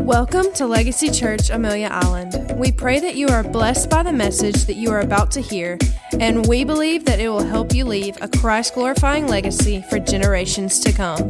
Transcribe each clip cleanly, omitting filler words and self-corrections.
Welcome to Legacy Church, Amelia Island. We pray that you are blessed by the message that you are about to hear, and we believe that it will help you leave a Christ-glorifying legacy for generations to come.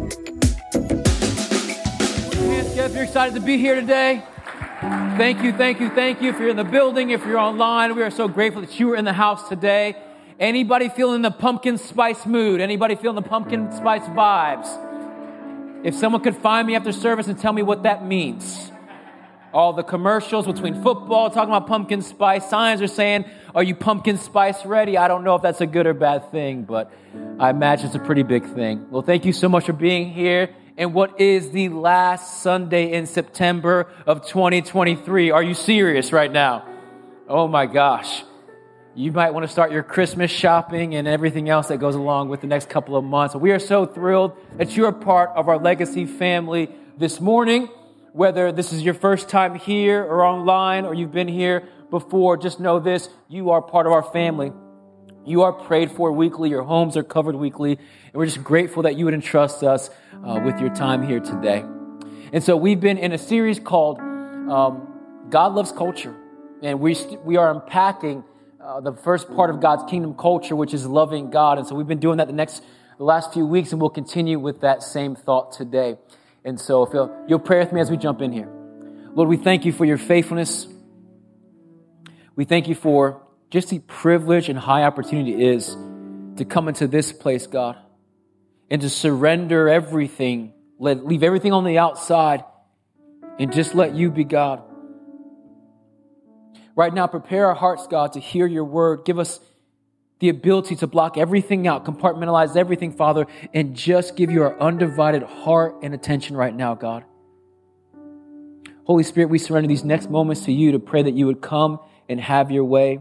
If you're excited to be here today, thank you. If you're in the building, if you're online, we are so grateful that you are in the house today. Anybody feeling the pumpkin spice mood? Anybody feeling the pumpkin spice vibes? If someone could find me after service and tell me what that means. All the commercials between football, talking about pumpkin spice, signs are saying, are you pumpkin spice ready? I don't know if that's a good or bad thing, but I imagine it's a pretty big thing. Well, thank you so much for being here. And what is the last Sunday in September of 2023? Are you serious right now? Oh my gosh. You might want to start your Christmas shopping and everything else that goes along with the next couple of months. We are so thrilled that you are part of our Legacy family this morning. Whether this is your first time here or online or you've been here before, just know this, you are part of our family. You are prayed for weekly. Your homes are covered weekly. And we're just grateful that you would entrust us with your time here today. And so we've been in a series called God Loves Culture. And we are unpacking the first part of God's kingdom culture, which is loving God. And so we've been doing that the last few weeks, and we'll continue with that same thought today. And so if you'll pray with me as we jump in here. Lord, we thank you for your faithfulness. We thank you for just the privilege and high opportunity it is to come into this place, God, and to surrender everything, leave everything on the outside, and just let you be God. Right now, prepare our hearts, God, to hear your word. Give us the ability to block everything out, compartmentalize everything, Father, and just give you our undivided heart and attention right now, God. Holy Spirit, we surrender these next moments to you to pray that you would come and have your way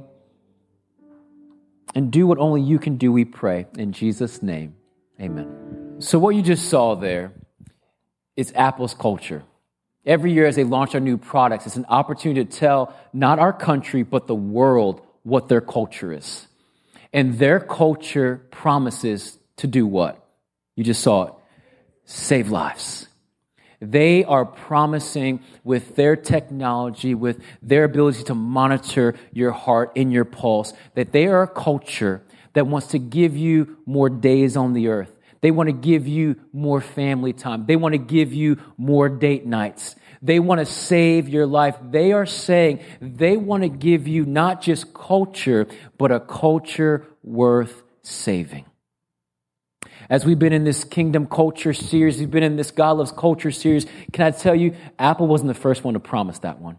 and do what only you can do, we pray. In Jesus' name, amen. So what you just saw there is Apple's culture. Every year as they launch our new products, it's an opportunity to tell not our country, but the world what their culture is. And their culture promises to do what? You just saw it. Save lives. They are promising with their technology, with their ability to monitor your heart and your pulse, that they are a culture that wants to give you more days on the earth. They want to give you more family time. They want to give you more date nights. They want to save your life. They are saying they want to give you not just culture, but a culture worth saving. As we've been in this Kingdom Culture series, we've been in this God Loves Culture series, can I tell you, Apple wasn't the first one to promise that one.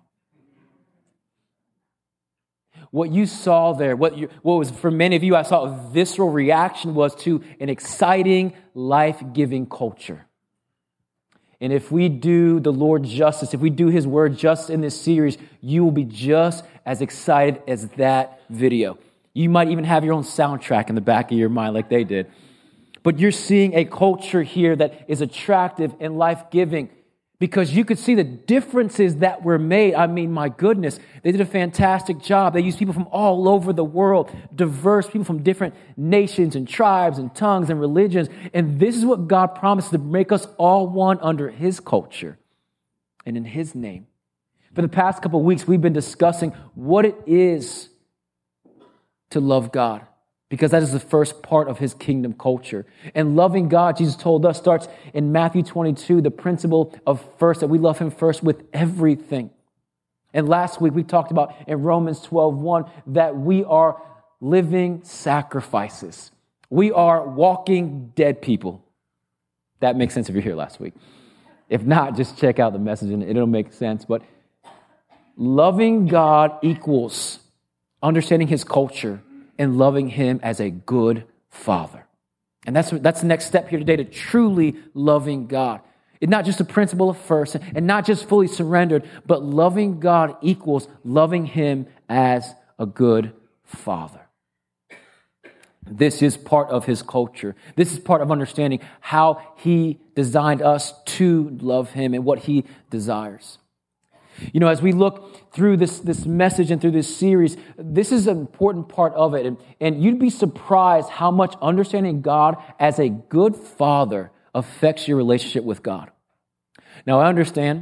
What you saw there, what was for many of you, I saw a visceral reaction was to an exciting, life-giving culture. And if we do the Lord justice, if we do His word justice in this series, you will be just as excited as that video. You might even have your own soundtrack in the back of your mind like they did. But you're seeing a culture here that is attractive and life-giving, because you could see the differences that were made. I mean, my goodness, they did a fantastic job. They used people from all over the world, diverse people from different nations and tribes and tongues and religions. And this is what God promised, to make us all one under His culture and in His name. For the past couple of weeks, we've been discussing what it is to love God, because that is the first part of His kingdom culture. And loving God, Jesus told us, starts in Matthew 22, the principle of first, that we love Him first with everything. And last week we talked about in Romans 12:1 that we are living sacrifices. We are walking dead people. That makes sense if you're here last week. If not, just check out the message and it'll make sense. But loving God equals understanding His culture and loving Him as a good Father. And that's the next step here today, to truly loving God. It's not just a principle of first and not just fully surrendered, but loving God equals loving Him as a good Father. This is part of His culture. This is part of understanding how He designed us to love Him and what He desires. You know, as we look through this message and through this series, this is an important part of it. And you'd be surprised how much understanding God as a good Father affects your relationship with God. Now, I understand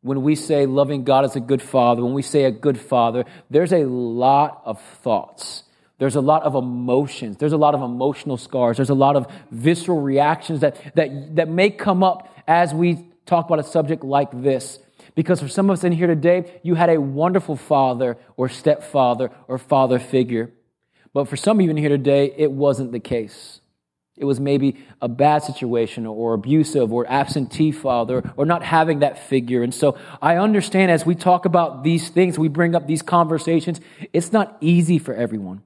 when we say loving God as a good father, when we say a good father, there's a lot of thoughts. There's a lot of emotions. There's a lot of emotional scars. There's a lot of visceral reactions that may come up as we talk about a subject like this. Because for some of us in here today, you had a wonderful father or stepfather or father figure. But for some of you in here today, it wasn't the case. It was maybe a bad situation or abusive or absentee father or not having that figure. And so I understand as we talk about these things, we bring up these conversations, it's not easy for everyone.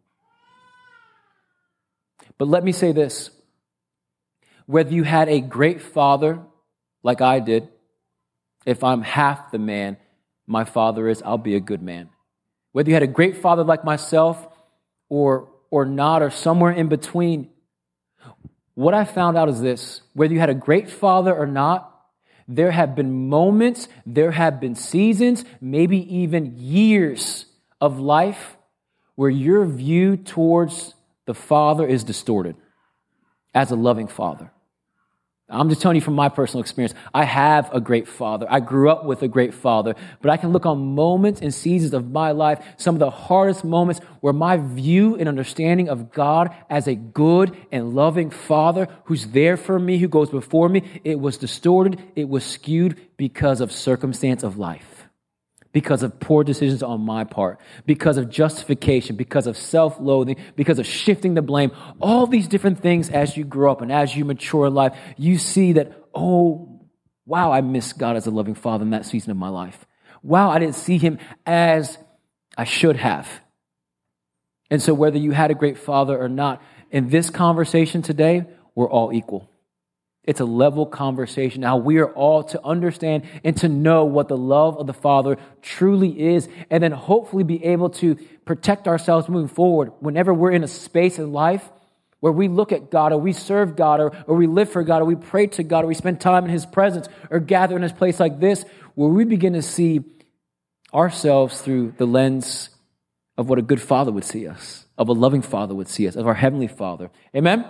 But let me say this. Whether you had a great father like I did, if I'm half the man my father is, I'll be a good man. Whether you had a great father like myself or not, or somewhere in between, what I found out is this: whether you had a great father or not, there have been moments, there have been seasons, maybe even years of life where your view towards the father is distorted as a loving father. I'm just telling you from my personal experience. I have a great father. I grew up with a great father, but I can look on moments and seasons of my life, some of the hardest moments where my view and understanding of God as a good and loving father who's there for me, who goes before me, it was distorted, it was skewed because of circumstance of life, because of poor decisions on my part, because of justification, because of self-loathing, because of shifting the blame. All these different things as you grow up and as you mature in life, you see that, oh, wow, I miss God as a loving father in that season of my life. Wow, I didn't see him as I should have. And so whether you had a great father or not, in this conversation today, we're all equal. It's a level conversation. Now we are all to understand and to know what the love of the Father truly is, and then hopefully be able to protect ourselves moving forward whenever we're in a space in life where we look at God or we serve God or we live for God or we pray to God or we spend time in his presence or gather in his place like this, where we begin to see ourselves through the lens of what a good father would see us, of a loving father would see us, of our heavenly Father. Amen?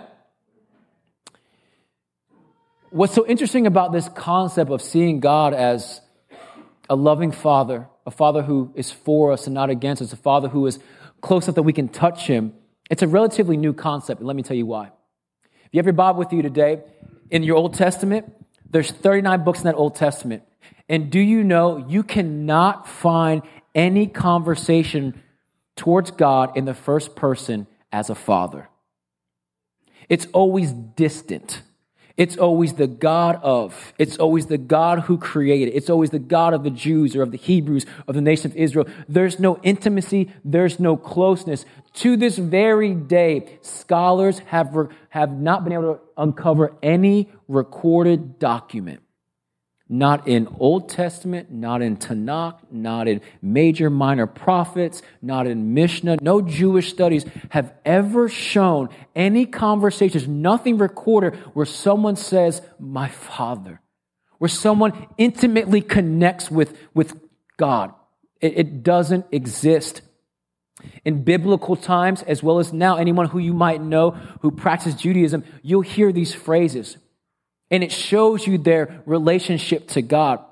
What's so interesting about this concept of seeing God as a loving father, a father who is for us and not against us, a father who is close enough that we can touch him, it's a relatively new concept, and let me tell you why. If you have your Bible with you today, in your Old Testament, there's 39 books in that Old Testament. And do you know you cannot find any conversation towards God in the first person as a father? It's always distant. It's always the God of. It's always the God who created. It's always the God of the Jews or of the Hebrews, of the nation of Israel. There's no intimacy. There's no closeness. To this very day, scholars have not been able to uncover any recorded document. Not in Old Testament, not in Tanakh, not in major minor prophets, not in Mishnah. No Jewish studies have ever shown any conversations, nothing recorded where someone says, my father, where someone intimately connects with God. It doesn't exist. In biblical times, as well as now, anyone who you might know who practices Judaism, you'll hear these phrases. And it shows you their relationship to God.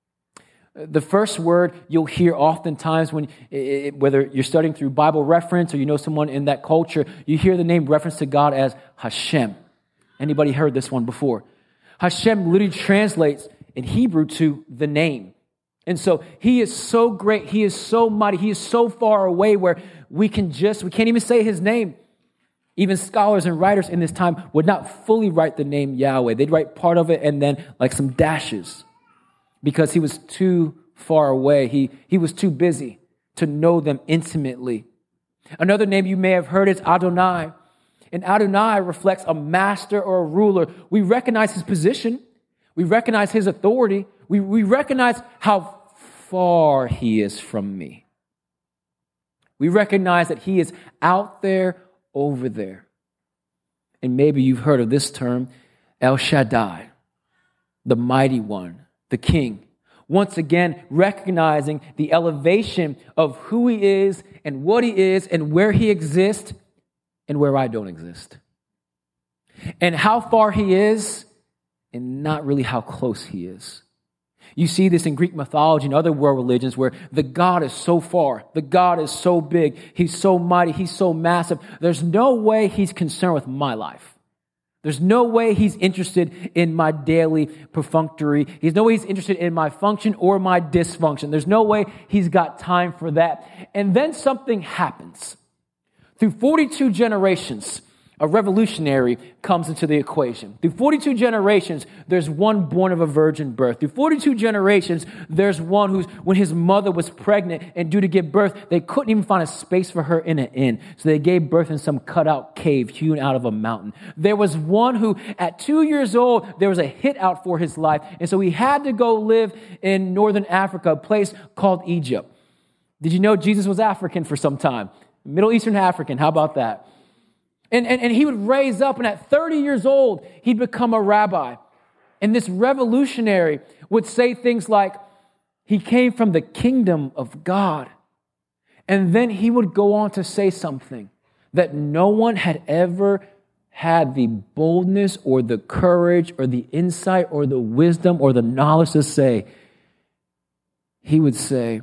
The first word you'll hear oftentimes when, whether you're studying through Bible reference or you know someone in that culture, you hear the name reference to God as Hashem. Anybody heard this one before? Hashem literally translates in Hebrew to the name. And so he is so great, he is so mighty, he is so far away where we can't even say his name. Even scholars and writers in this time would not fully write the name Yahweh. They'd write part of it and then like some dashes because he was too far away. He was too busy to know them intimately. Another name you may have heard is Adonai. And Adonai reflects a master or a ruler. We recognize his position. We recognize his authority. We recognize how far he is from me. We recognize that he is out there, over there. And maybe you've heard of this term, El Shaddai, the mighty one, the king. Once again, recognizing the elevation of who he is and what he is and where he exists and where I don't exist. And how far he is and not really how close he is. You see this in Greek mythology and other world religions where the God is so far, the God is so big, he's so mighty, he's so massive. There's no way he's concerned with my life. There's no way he's interested in my daily perfunctory. There's no way he's interested in my function or my dysfunction. There's no way he's got time for that. And then something happens. Through 42 generations, a revolutionary comes into the equation. Through 42 generations, there's one born of a virgin birth. Through 42 generations, there's one who's, when his mother was pregnant and due to give birth, they couldn't even find a space for her in an inn. So they gave birth in some cutout cave hewn out of a mountain. There was one who, at 2 years old, there was a hit out for his life. And so he had to go live in northern Africa, a place called Egypt. Did you know Jesus was African for some time? Middle Eastern African, how about that? And he would raise up, and at 30 years old, he'd become a rabbi. And this revolutionary would say things like, he came from the kingdom of God. And then he would go on to say something that no one had ever had the boldness or the courage or the insight or the wisdom or the knowledge to say. He would say,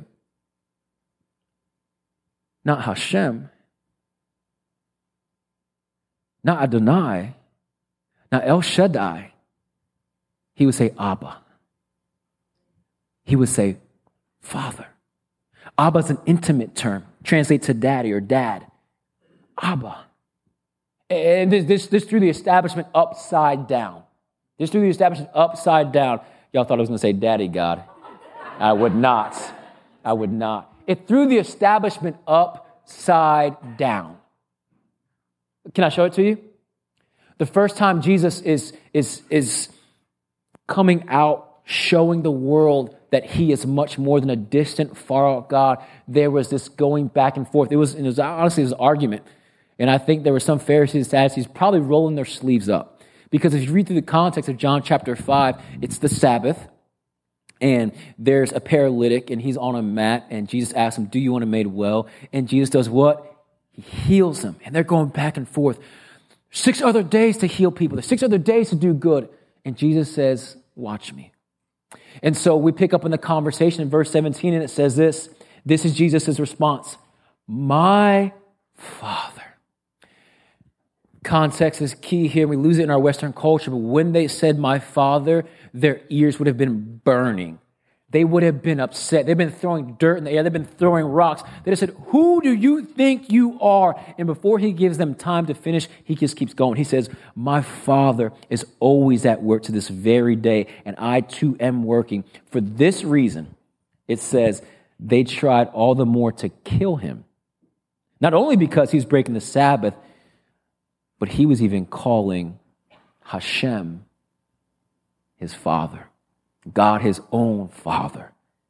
not Hashem, not Adonai, not El Shaddai. He would say Abba. He would say Father. Abba is an intimate term. Translate to daddy or dad. Abba. And this threw the establishment upside down. This threw the establishment upside down. Y'all thought I was going to say daddy God. I would not. I would not. It threw the establishment upside down. Can I show it to you? The first time Jesus is coming out, showing the world that he is much more than a distant, far-off God, there was this going back and forth. It was honestly an argument. And I think there were some Pharisees and Sadducees probably rolling their sleeves up. Because if you read through the context of John chapter 5, it's the Sabbath. And there's a paralytic, and he's on a mat. And Jesus asks him, do you want to be made well? And Jesus does what? He heals them, and they're going back and forth. 6 other days to heal people. There's 6 other days to do good. And Jesus says, watch me. And so we pick up in the conversation in verse 17, and it says this. This is Jesus' response. My Father. Context is key here. We lose it in our Western culture, but when they said my Father, their ears would have been burning. They would have been upset. They've been throwing dirt in the air. They've been throwing rocks. They just said, who do you think you are? And before he gives them time to finish, he just keeps going. He says, my Father is always at work to this very day, and I too am working. For this reason, it says, they tried all the more to kill him. Not only because he's breaking the Sabbath, but he was even calling Hashem his Father. God, his own Father.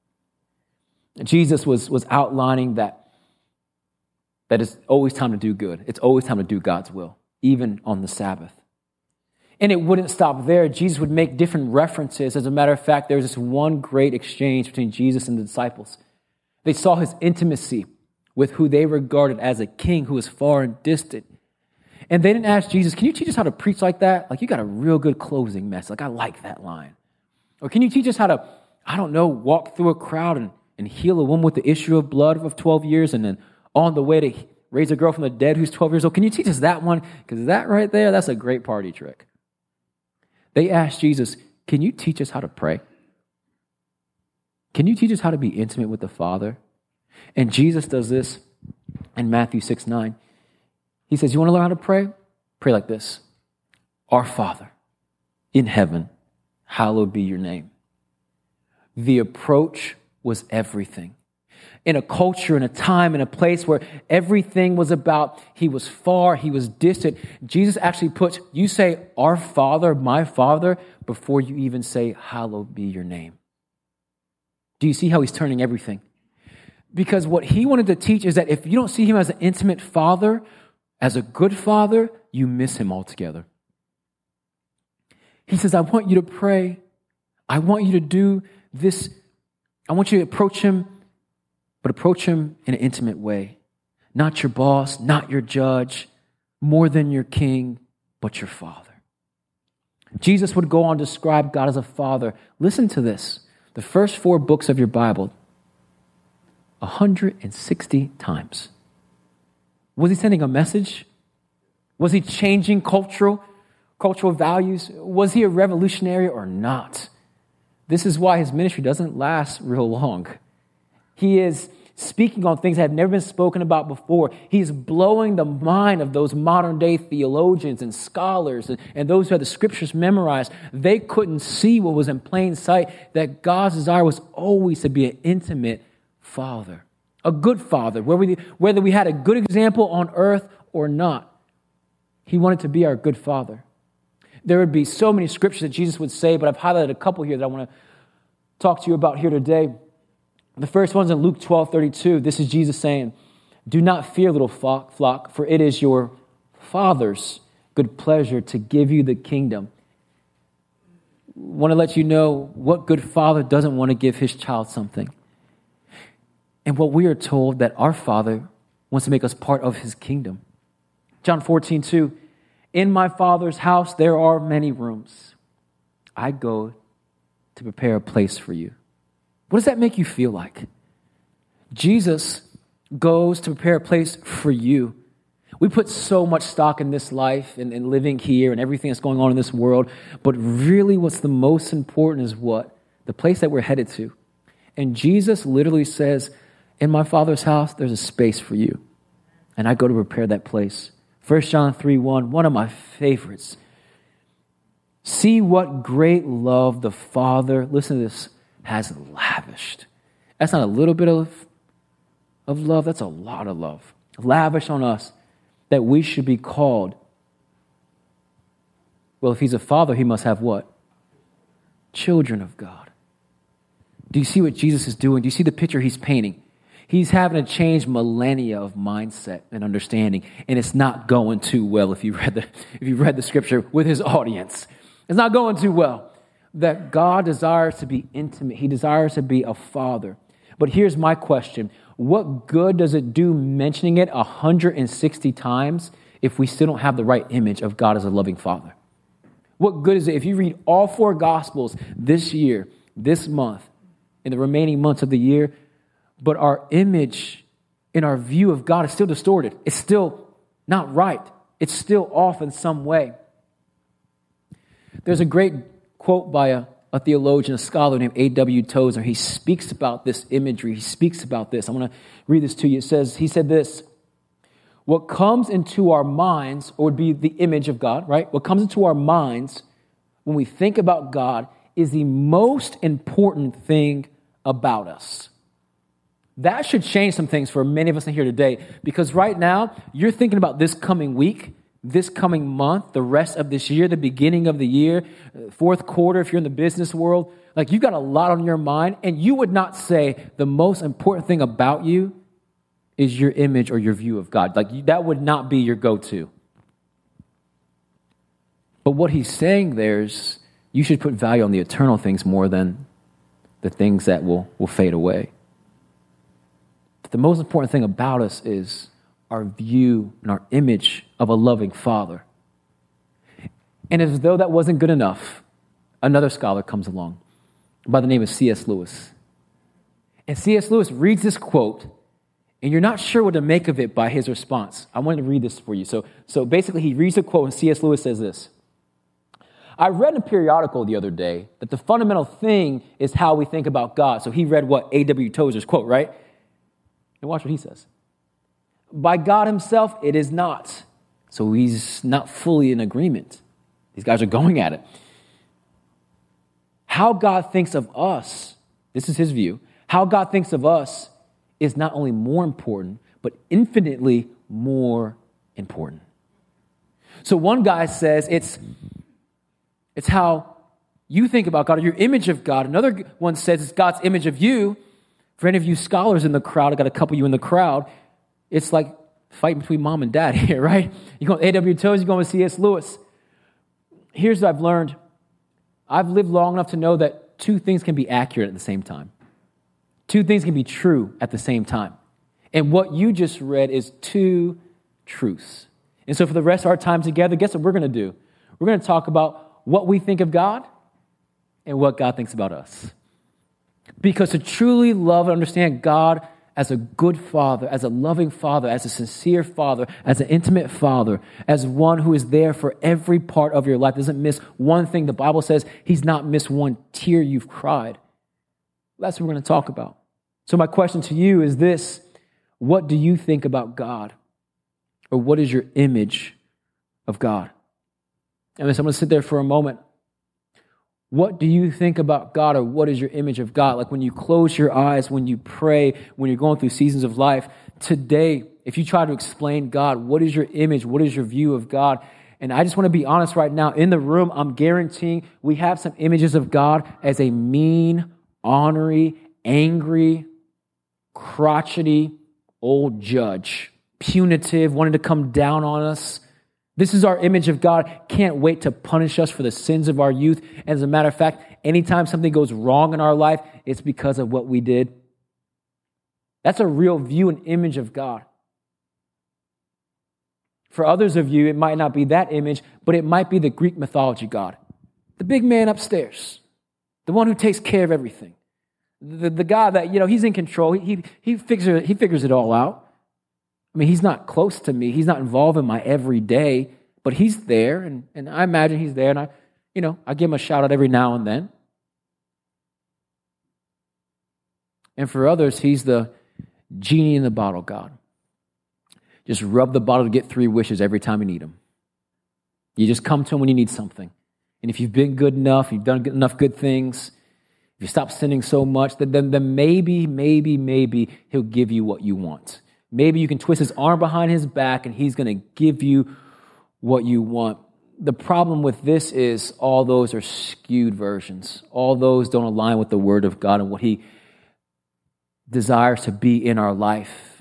Jesus was outlining that it's always time to do good. It's always time to do God's will, even on the Sabbath. And it wouldn't stop there. Jesus would make different references. As a matter of fact, there was this one great exchange between Jesus and the disciples. They saw his intimacy with who they regarded as a king who was far and distant. And they didn't ask Jesus, can you teach us how to preach like that? Like, you got a real good closing message. Like, I like that line. Or can you teach us how to, I don't know, walk through a crowd and heal a woman with the issue of blood of 12 years and then on the way to raise a girl from the dead who's 12 years old? Can you teach us that one? Because that right there, that's a great party trick. They asked Jesus, can you teach us how to pray? Can you teach us how to be intimate with the Father? And Jesus does this in Matthew 6:9. He says, you want to learn how to pray? Pray like this. Our Father in heaven, hallowed be your name. The approach was everything. In a culture, in a time, in a place where everything was about, he was far, he was distant, Jesus actually puts, you say, our Father, my Father, before you even say, hallowed be your name. Do you see how he's turning everything? Because what he wanted to teach is that if you don't see him as an intimate father, as a good father, you miss him altogether. He says, I want you to pray. I want you to do this. I want you to approach him, but approach him in an intimate way. Not your boss, not your judge, more than your king, but your Father. Jesus would go on to describe God as a father. Listen to this. The first 4 books of your Bible, 160 times. Was he sending a message? Was he changing cultural values? Was he a revolutionary or not? This is why his ministry doesn't last real long. He is speaking on things that have never been spoken about before. He's blowing the mind of those modern day theologians and scholars and those who had the scriptures memorized. They couldn't see what was in plain sight, that God's desire was always to be an intimate father, a good father, whether we had a good example on earth or not. He wanted to be our good father. There would be so many scriptures that Jesus would say, but I've highlighted a couple here that I want to talk to you about here today. The first one's in Luke 12:32. This is Jesus saying, "Do not fear, little flock, for it is your Father's good pleasure to give you the kingdom." I want to let you know what good father doesn't want to give his child something. And what we are told, that our Father wants to make us part of his kingdom. John 14:2, "In my Father's house there are many rooms. I go to prepare a place for you." What does that make you feel like? Jesus goes to prepare a place for you. We put so much stock in this life and living here and everything that's going on in this world, but really what's the most important is what? The place that we're headed to. And Jesus literally says, "In my Father's house, there's a space for you. And I go to prepare that place." 1 John 3:1, one of my favorites. "See what great love the Father," listen to this, "has lavished." That's not a little bit of love, that's a lot of love. Lavish on us, that we should be called. Well, if he's a father, he must have what? Children of God. Do you see what Jesus is doing? Do you see the picture he's painting? He's having to change millennia of mindset and understanding, and it's not going too well if you read the scripture with his audience. It's not going too well. That God desires to be intimate. He desires to be a father. But here's my question. What good does it do mentioning it 160 times if we still don't have the right image of God as a loving father? What good is it if you read all 4 Gospels this year, this month, in the remaining months of the year, but our image and our view of God is still distorted? It's still not right. It's still off in some way. There's a great quote by a theologian, a scholar named A.W. Tozer. He speaks about this imagery. He speaks about this. I want to read this to you. He said this, "What comes into our minds," or would be the image of God, right? What comes into our minds when we think about God is the most important thing about us. That should change some things for many of us in here today, because right now you're thinking about this coming week, this coming month, the rest of this year, the beginning of the year, fourth quarter, if you're in the business world. Like, you've got a lot on your mind, and you would not say the most important thing about you is your image or your view of God. Like, that would not be your go-to. But what he's saying there is you should put value on the eternal things more than the things that will fade away. But the most important thing about us is our view and our image of a loving father. And as though that wasn't good enough, another scholar comes along by the name of C.S. Lewis. And C.S. Lewis reads this quote, and you're not sure what to make of it by his response. I wanted to read this for you. So basically, he reads the quote, and C.S. Lewis says this: "I read in a periodical the other day that the fundamental thing is how we think about God." So he read what? A.W. Tozer's quote, right? And watch what he says. "By God himself, it is not." So he's not fully in agreement. These guys are going at it. "How God thinks of us," this is his view, "how God thinks of us is not only more important, but infinitely more important." So one guy says it's how you think about God, or your image of God. Another one says it's God's image of you. For any of you scholars in the crowd, I got a couple of you in the crowd, it's like fighting between mom and dad here, right? You go with A.W. Tozer, you go with C.S. Lewis. Here's what I've learned. I've lived long enough to know that 2 things can be accurate at the same time. 2 things can be true at the same time. And what you just read is 2 truths. And so for the rest of our time together, guess what we're going to do? We're going to talk about what we think of God and what God thinks about us. Because to truly love and understand God as a good father, as a loving father, as a sincere father, as an intimate father, as one who is there for every part of your life, doesn't miss one thing. The Bible says he's not missed one tear you've cried. That's what we're going to talk about. So my question to you is this: what do you think about God? Or what is your image of God? So I'm going to sit there for a moment. What do you think about God, or what is your image of God? Like when you close your eyes, when you pray, when you're going through seasons of life, today, if you try to explain God, what is your image? What is your view of God? And I just want to be honest right now, in the room, I'm guaranteeing we have some images of God as a mean, ornery, angry, crotchety old judge, punitive, wanting to come down on us. This is our image of God. Can't wait to punish us for the sins of our youth. And as a matter of fact, anytime something goes wrong in our life, it's because of what we did. That's a real view and image of God. For others of you, it might not be that image, but it might be the Greek mythology God. The big man upstairs. The one who takes care of everything. The guy that, he's in control. He figures it all out. I mean, he's not close to me. He's not involved in my everyday, but he's there, and I imagine he's there, and I give him a shout out every now and then. And for others, he's the genie in the bottle God. Just rub the bottle to get 3 wishes every time you need them. You just come to him when you need something. And if you've been good enough, you've done enough good things, if you stop sinning so much, then maybe he'll give you what you want. Maybe you can twist his arm behind his back and he's going to give you what you want. The problem with this is all those are skewed versions. All those don't align with the word of God and what he desires to be in our life.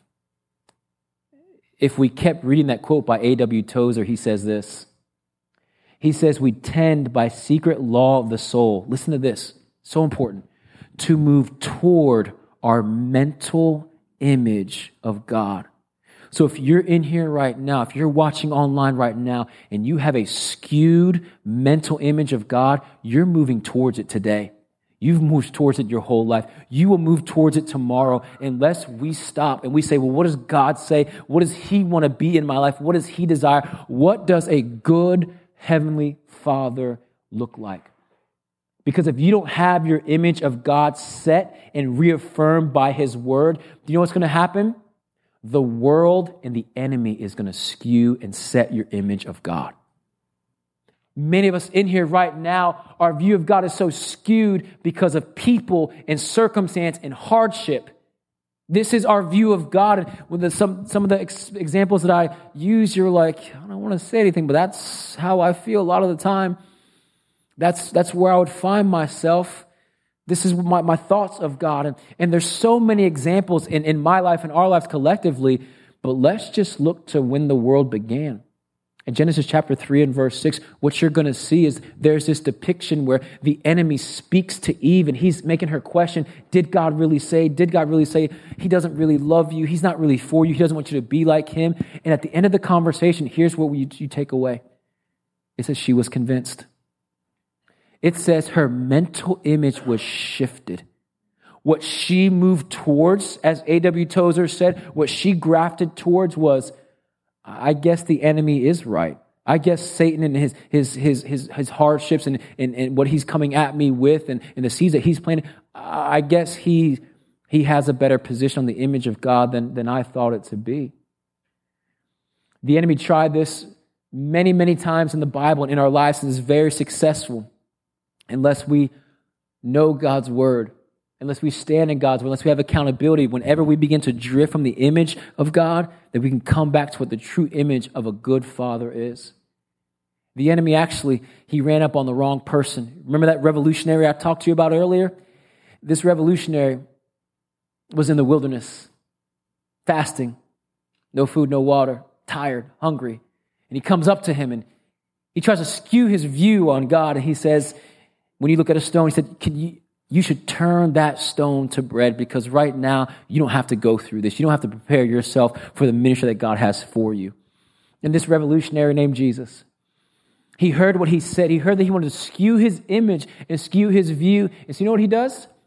If we kept reading that quote by A.W. Tozer, he says this. He says, we tend by secret law of the soul, listen to this, so important, to move toward our mental image of God. So if you're in here right now, if you're watching online right now, and you have a skewed mental image of God, you're moving towards it today. You've moved towards it your whole life. You will move towards it tomorrow unless we stop and we say, well, what does God say? What does he want to be in my life? What does he desire? What does a good heavenly Father look like? Because if you don't have your image of God set and reaffirmed by his word, do you know what's going to happen? The world and the enemy is going to skew and set your image of God. Many of us in here right now, our view of God is so skewed because of people and circumstance and hardship. This is our view of God. And with some of the examples that I use, you're like, I don't want to say anything, but that's how I feel a lot of the time. That's where I would find myself. This is my thoughts of God. And there's so many examples in my life and our lives collectively, but let's just look to when the world began. In Genesis chapter 3 and verse 6, what you're going to see is there's this depiction where the enemy speaks to Eve and he's making her question, did God really say? Did God really say he doesn't really love you? He's not really for you. He doesn't want you to be like him. And at the end of the conversation, here's what you take away. It says she was convinced. It says her mental image was shifted. What she moved towards, as A.W. Tozer said, what she grafted towards was, I guess the enemy is right. I guess Satan and his hardships and what he's coming at me with and the seeds that he's planting, I guess he has a better position on the image of God than I thought it to be. The enemy tried this many, many times in the Bible and in our lives and is very successful. Unless we know God's word, unless we stand in God's word, unless we have accountability, whenever we begin to drift from the image of God, that we can come back to what the true image of a good father is. The enemy actually, he ran up on the wrong person. Remember that revolutionary I talked to you about earlier? This revolutionary was in the wilderness, fasting, no food, no water, tired, hungry. And he comes up to him and he tries to skew his view on God. And he says, when you look at a stone, he said, you should turn that stone to bread because right now you don't have to go through this. You don't have to prepare yourself for the ministry that God has for you. And this revolutionary named Jesus, he heard what he said. He heard that he wanted to skew his image and skew his view. And so you know what he does?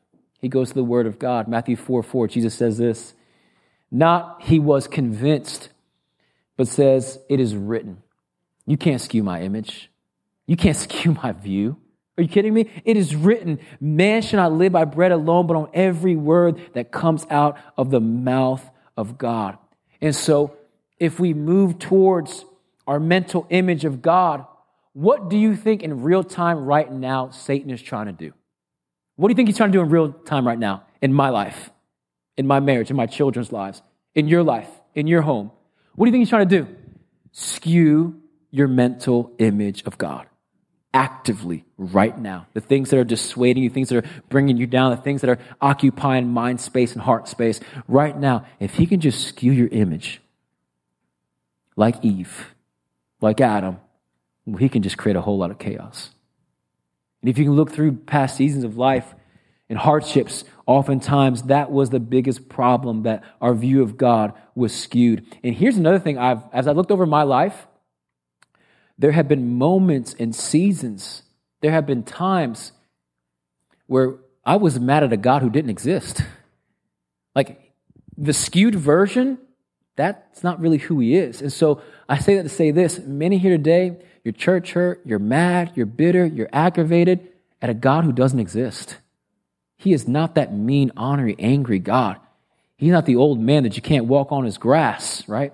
he goes to the Word of God. Matthew 4:4, Jesus says this, not he was convinced, but says, it is written. You can't skew my image. You can't skew my view. Are you kidding me? It is written, man shall not live by bread alone, but on every word that comes out of the mouth of God. And so if we move towards our mental image of God, what do you think in real time right now Satan is trying to do? What do you think he's trying to do in real time right now in my life, in my marriage, in my children's lives, in your life, in your home? What do you think he's trying to do? Skew your mental image of God actively right now. The things that are dissuading you, things that are bringing you down, the things that are occupying mind space and heart space right now. If he can just skew your image like Eve, like Adam, he can just create a whole lot of chaos. And if you can look through past seasons of life and hardships, oftentimes that was the biggest problem, that our view of God was skewed. And here's another thing, as I looked over my life, there have been moments and seasons, there have been times where I was mad at a God who didn't exist. Like the skewed version, that's not really who he is. And so I say that to say this, many here today, you're church hurt, you're mad, you're bitter, you're aggravated at a God who doesn't exist. He is not that mean, ornery, angry God. He's not the old man that you can't walk on his grass, right?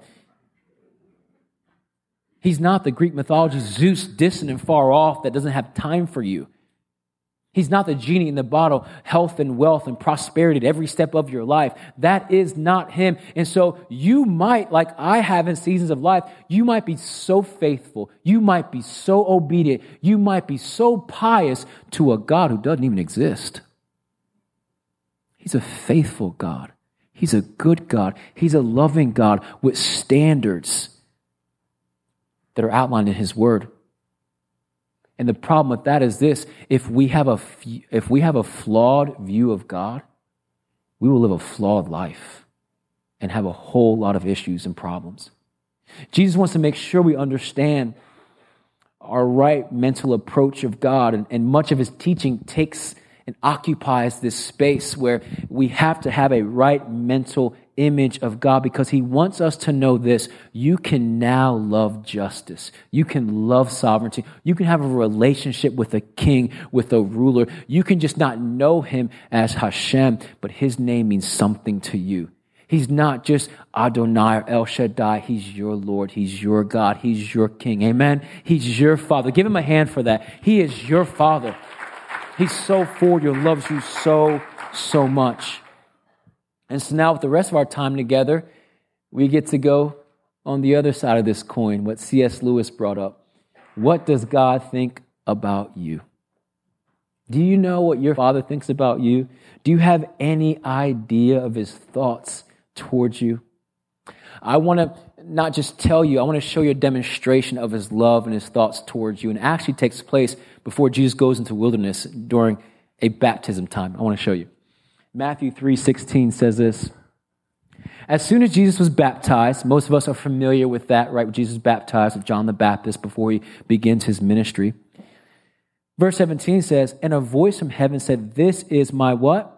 He's not the Greek mythology Zeus, distant and far off, that doesn't have time for you. He's not the genie in the bottle, health and wealth and prosperity at every step of your life. That is not him. And so you might, like I have in seasons of life, you might be so faithful. You might be so obedient. You might be so pious to a God who doesn't even exist. He's a faithful God. He's a good God. He's a loving God with standards that are outlined in his word. And the problem with that is this: if we have a flawed view of God, we will live a flawed life and have a whole lot of issues and problems. Jesus wants to make sure we understand our right mental approach of God, and much of his teaching takes and occupies this space where we have to have a right mental image of God, because he wants us to know this: you can now love justice. You can love sovereignty. You can have a relationship with a king, with a ruler. You can just not know him as Hashem, but his name means something to you. He's not just Adonai or El Shaddai. He's your Lord. He's your God. He's your King. Amen? He's your Father. Give him a hand for that. He is your Father. He's so for you, loves you so, so much. And so now with the rest of our time together, we get to go on the other side of this coin, what C.S. Lewis brought up. What does God think about you? Do you know what your Father thinks about you? Do you have any idea of his thoughts towards you? I want to not just tell you, I want to show you a demonstration of his love and his thoughts towards you. And it actually takes place before Jesus goes into wilderness during a baptism time. I want to show you. Matthew 3:16 says this: as soon as Jesus was baptized, most of us are familiar with that, right? Jesus was baptized with John the Baptist before he begins his ministry. Verse 17 says, and a voice from heaven said, this is my what?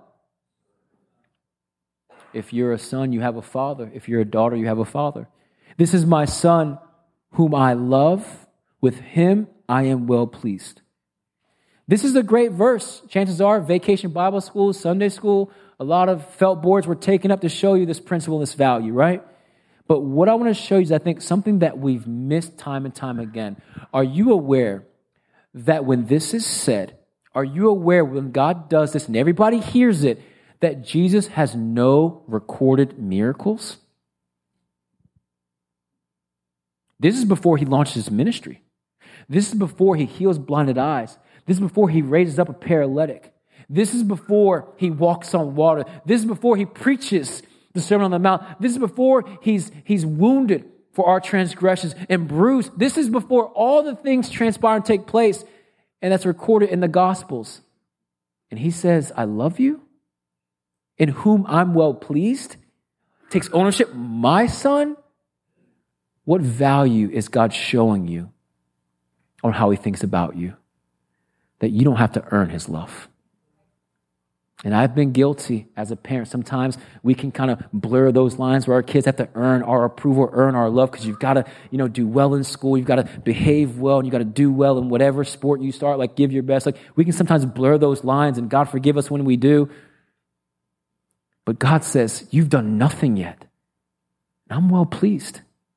If you're a son, you have a father. If you're a daughter, you have a father. This is my son whom I love. With him I am well pleased. This is a great verse. Chances are Vacation Bible School, Sunday school, a lot of felt boards were taken up to show you this principle, this value, right? But what I want to show you is, I think, something that we've missed time and time again. Are you aware that when this is said, are you aware when God does this and everybody hears it, that Jesus has no recorded miracles? This is before he launches his ministry. This is before he heals blinded eyes. This is before he raises up a paralytic. This is before he walks on water. This is before he preaches the Sermon on the Mount. This is before he's wounded for our transgressions and bruised. This is before all the things transpire and take place, and that's recorded in the Gospels. And he says, I love you, in whom I'm well pleased. Takes ownership. My son? What value is God showing you on how he thinks about you? That you don't have to earn his love. And I've been guilty as a parent. Sometimes we can kind of blur those lines where our kids have to earn our approval, earn our love, because you've got to, do well in school. You've got to behave well, and you've got to do well in whatever sport you start, like give your best. Like we can sometimes blur those lines, and God forgive us when we do. But God says, you've done nothing yet. I'm well pleased.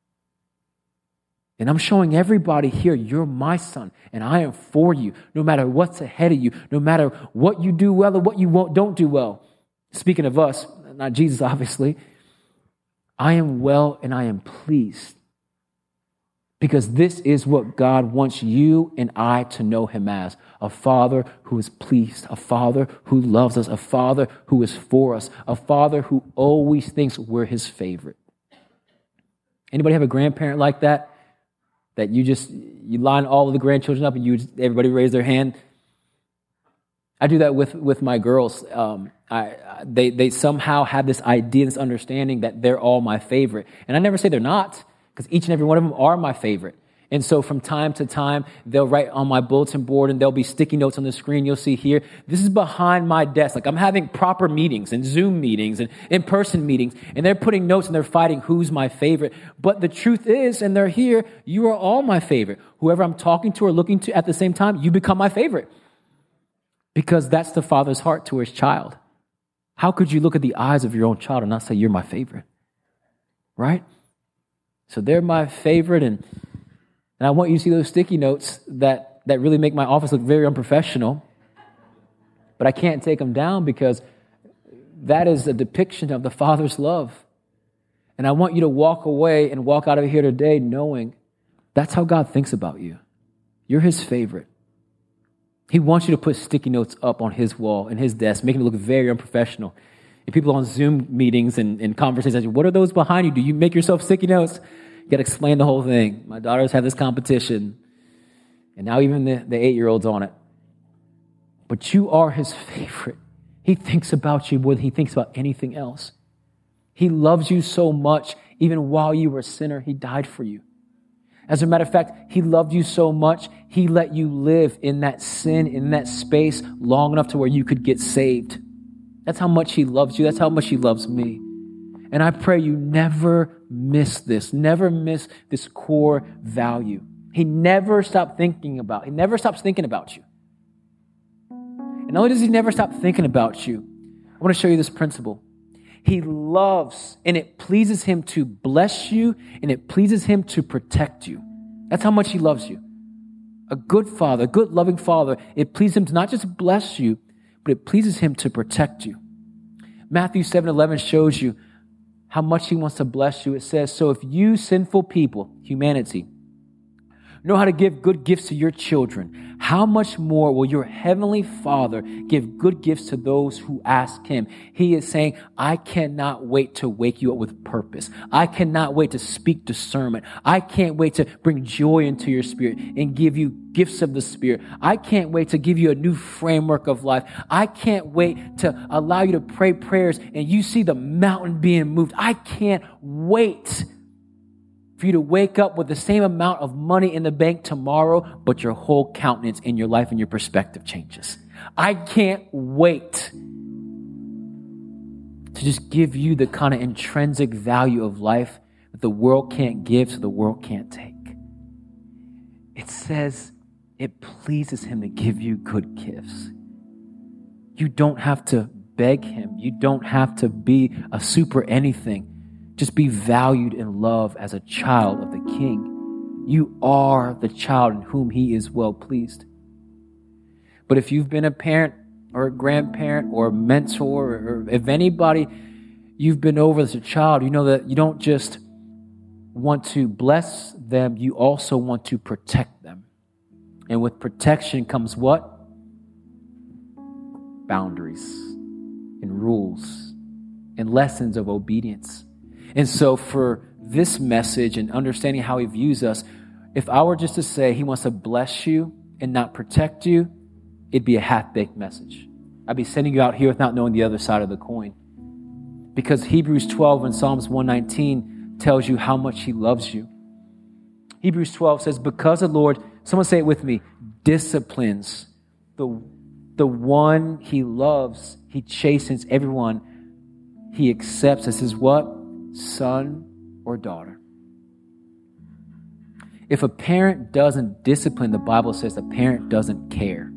And I'm showing everybody here, you're my son, and I am for you, no matter what's ahead of you, no matter what you do well or what you don't do well. Speaking of us, not Jesus, obviously, I am well and I am pleased. Because this is what God wants you and I to know him as. A father who is pleased, a father who loves us, a father who is for us, a father who always thinks we're his favorite. Anybody have a grandparent like that? That you line all of the grandchildren up and everybody raise their hand? I do that with my girls. They somehow have this idea, this understanding that they're all my favorite. And I never say they're not, because each and every one of them are my favorite. And so from time to time, they'll write on my bulletin board and there'll be sticky notes on the screen. You'll see here, this is behind my desk. Like I'm having proper meetings and Zoom meetings and in-person meetings, and they're putting notes and they're fighting who's my favorite. But the truth is, and they're here, you are all my favorite. Whoever I'm talking to or looking to at the same time, you become my favorite. Because that's the father's heart to his child. How could you look at the eyes of your own child and not say, you're my favorite? Right? So they're my favorite, and I want you to see those sticky notes that really make my office look very unprofessional. But I can't take them down because that is a depiction of the Father's love. And I want you to walk away and walk out of here today knowing that's how God thinks about you. You're his favorite. He wants you to put sticky notes up on his wall and his desk, making it look very unprofessional. And people on Zoom meetings and conversations, what are those behind you? Do you make yourself sticky notes? You got to explain the whole thing. My daughters have this competition, and now even the 8-year-old's on it. But you are his favorite. He thinks about you more than he thinks about anything else. He loves you so much, even while you were a sinner, he died for you. As a matter of fact, he loved you so much, he let you live in that sin, in that space, long enough to where you could get saved. That's how much he loves you. That's how much he loves me. And I pray you never miss this. Never miss this core value. He never stops thinking about you. And not only does he never stop thinking about you, I want to show you this principle. He loves, and it pleases him to bless you, and it pleases him to protect you. That's how much he loves you. A good father, a good loving father, it pleases him to not just bless you, but it pleases him to protect you. Matthew 7:11 shows you how much he wants to bless you. It says, so if you sinful people, humanity, know how to give good gifts to your children, how much more will your heavenly Father give good gifts to those who ask him? He is saying, I cannot wait to wake you up with purpose. I cannot wait to speak discernment. I can't wait to bring joy into your spirit and give you gifts of the Spirit. I can't wait to give you a new framework of life. I can't wait to allow you to pray prayers and you see the mountain being moved. I can't wait for you to wake up with the same amount of money in the bank tomorrow, but your whole countenance in your life and your perspective changes. I can't wait to just give you the kind of intrinsic value of life that the world can't give, so the world can't take. It says it pleases him to give you good gifts. You don't have to beg him. You don't have to be a super anything. Just be valued and loved as a child of the King. You are the child in whom he is well pleased. But if you've been a parent or a grandparent or a mentor, or if anybody you've been over as a child, you know that you don't just want to bless them, you also want to protect them. And with protection comes what? Boundaries and rules and lessons of obedience. And so for this message and understanding how he views us, if I were just to say he wants to bless you and not protect you, it'd be a half-baked message. I'd be sending you out here without knowing the other side of the coin. Because Hebrews 12 and Psalms 119 tells you how much he loves you. Hebrews 12 says, because the Lord, someone say it with me, disciplines the The one he loves, he chastens everyone he accepts as his what? Son or daughter. If a parent doesn't discipline, the Bible says the parent doesn't care.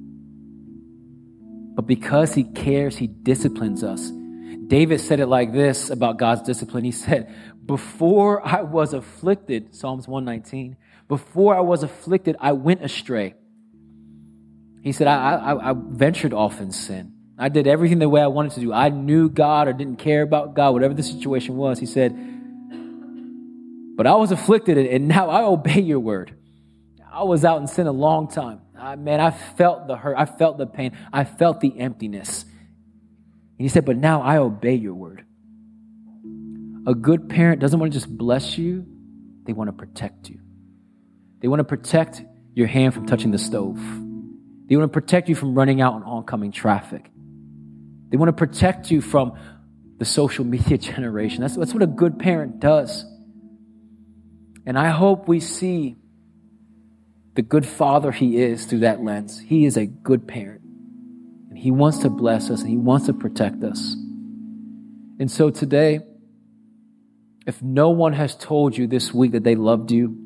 But because he cares, he disciplines us. David said it like this about God's discipline. He said, before I was afflicted, Psalms 119, before I was afflicted, I went astray. He said, I ventured off in sin. I did everything the way I wanted to do. I knew God or didn't care about God, whatever the situation was. He said, but I was afflicted and now I obey your word. I was out in sin a long time. I felt the hurt. I felt the pain. I felt the emptiness. And he said, but now I obey your word. A good parent doesn't want to just bless you. They want to protect you. They want to protect your hand from touching the stove. They want to protect you from running out on oncoming traffic. They want to protect you from the social media generation. That's what a good parent does. And I hope we see the good father he is through that lens. He is a good parent. And he wants to bless us and he wants to protect us. And so today, if no one has told you this week that they loved you,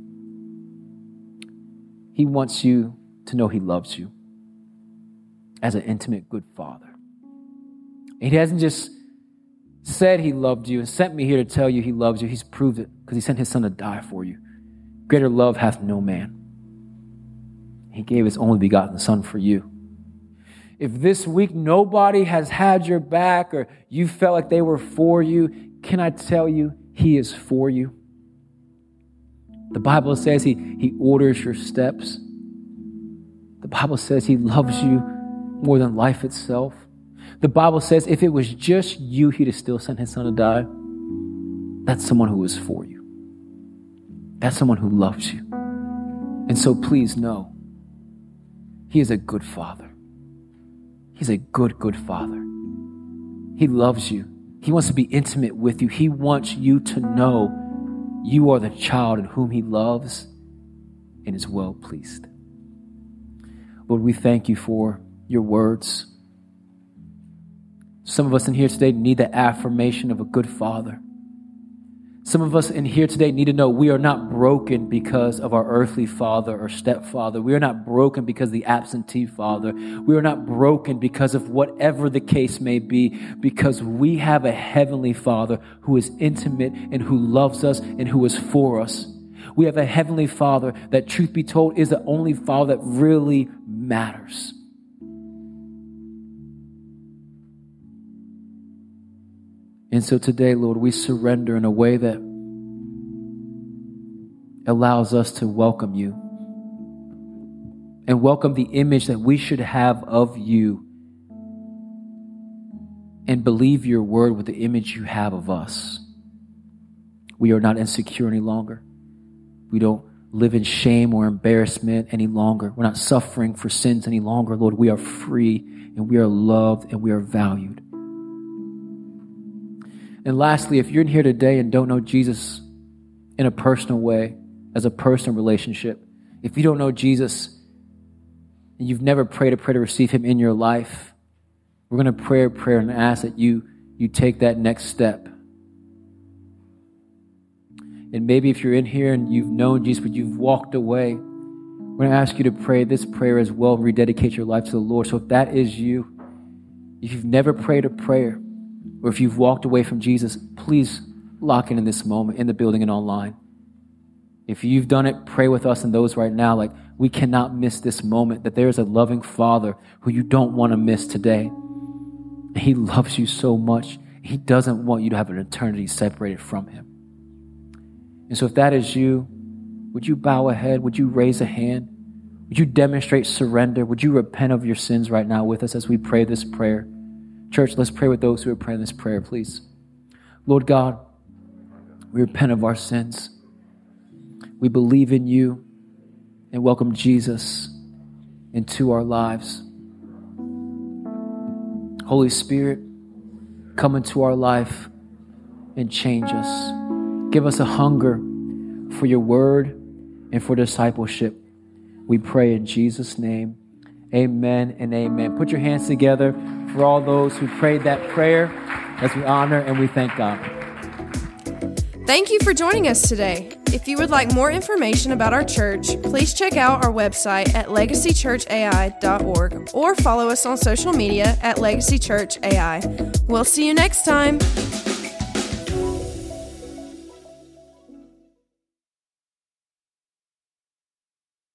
he wants you to know he loves you as an intimate, good father. And he hasn't just said he loved you and sent me here to tell you he loves you. He's proved it because he sent his son to die for you. Greater love hath no man. He gave his only begotten son for you. If this week nobody has had your back or you felt like they were for you, can I tell you he is for you? The Bible says he orders your steps. The Bible says he loves you more than life itself. The Bible says if it was just you, he'd have still sent his son to die. That's someone who is for you. That's someone who loves you. And so please know, he is a good father. He's a good, good father. He loves you. He wants to be intimate with you. He wants you to know you are the child in whom he loves and is well pleased. Lord, we thank you for your words. Some of us in here today need the affirmation of a good father. Some of us in here today need to know we are not broken because of our earthly father or stepfather. We are not broken because of the absentee father. We are not broken because of whatever the case may be, because we have a heavenly father who is intimate and who loves us and who is for us. We have a heavenly father that, truth be told, is the only father that really matters. And so today, Lord, we surrender in a way that allows us to welcome you and welcome the image that we should have of you and believe your word with the image you have of us. We are not insecure any longer. We don't live in shame or embarrassment any longer. We're not suffering for sins any longer, Lord. We are free and we are loved and we are valued. And lastly, if you're in here today and don't know Jesus in a personal way, as a personal relationship, if you don't know Jesus and you've never prayed a prayer to receive him in your life, we're going to pray a prayer and ask that you take that next step. And maybe if you're in here and you've known Jesus, but you've walked away, we're going to ask you to pray this prayer as well and rededicate your life to the Lord. So if that is you, if you've never prayed a prayer, or if you've walked away from Jesus, please lock in this moment in the building and online. If you've done it, pray with us and those right now. Like, we cannot miss this moment, that there is a loving Father who you don't want to miss today. He loves you so much. He doesn't want you to have an eternity separated from him. And so if that is you, would you bow a head? Would you raise a hand? Would you demonstrate surrender? Would you repent of your sins right now with us as we pray this prayer? Church, let's pray with those who are praying this prayer, please. Lord God, we repent of our sins. We believe in you and welcome Jesus into our lives. Holy Spirit, come into our life and change us. Give us a hunger for your word and for discipleship. We pray in Jesus' name. Amen and amen. Put your hands together for all those who prayed that prayer as we honor and we thank God. Thank you for joining us today. If you would like more information about our church, please check out our website at legacychurchai.org or follow us on social media at Legacy Church AI. We'll see you next time.